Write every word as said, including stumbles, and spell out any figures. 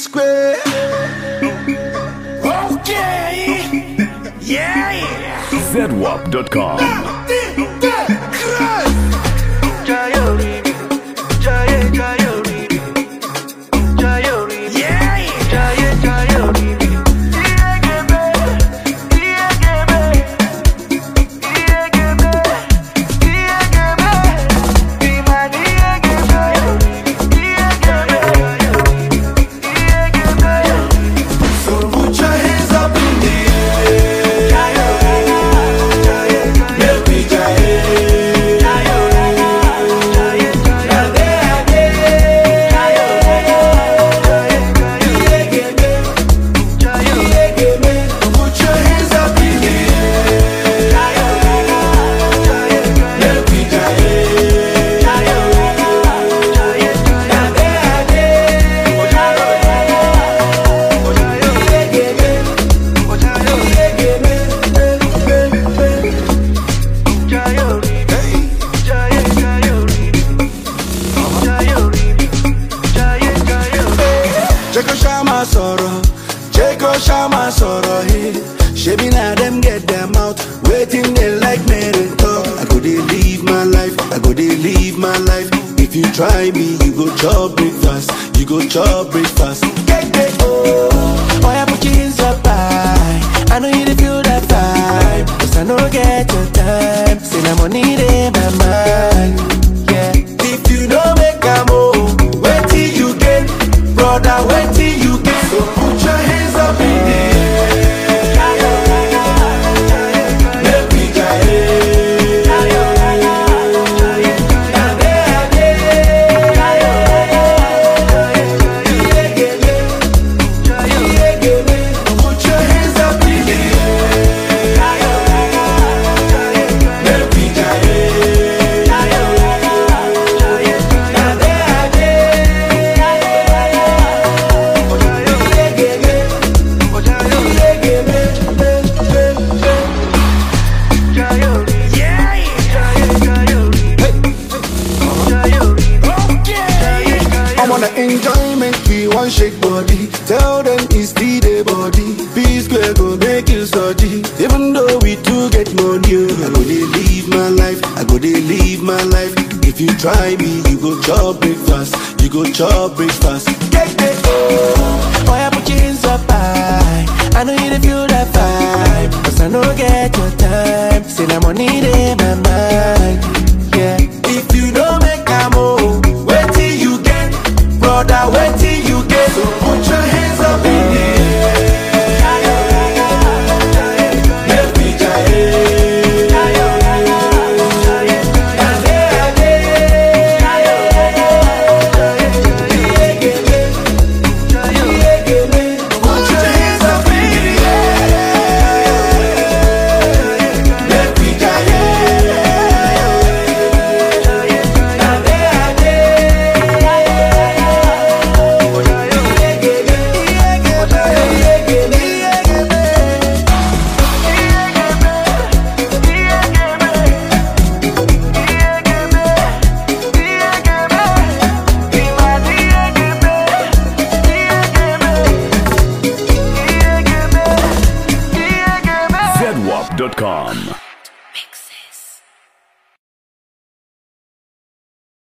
P-Square. Okay. Yeah, yeah. Z W A P dot com. Check Shama Soro, check Shama Soro, hey. Shebi na them get them out, waiting they like me to talk. I go they live my life, I go they live my life. If you try me, you go chop breakfast, you go chop breakfast. Get get oh, boy I put you in your pie. I know you dey feel that vibe, cause I know get your time. Say na money in my mind, yeah. If you don't make a move, wait till you get. Brother, wait till you get. So put your hands up in the air. Let me Put your hands up in the air. Let me enjoyment, we want shake body. Tell them it's the day body. P-Square go make you study. Even though we do get money, oh. I go they live my life, I go they live my life. If you try me, you go chop breakfast, you go chop breakfast. Get it, oh, boy I put you in so high. I know you dey feel that vibe, cause I know get your time. Say na money in my mind, yeah. If you don't make a move, wait till you get. Brother, wait till you get. So put your hands up in the air. Let me Put your hands up in the air. Let me Z W A P dot com.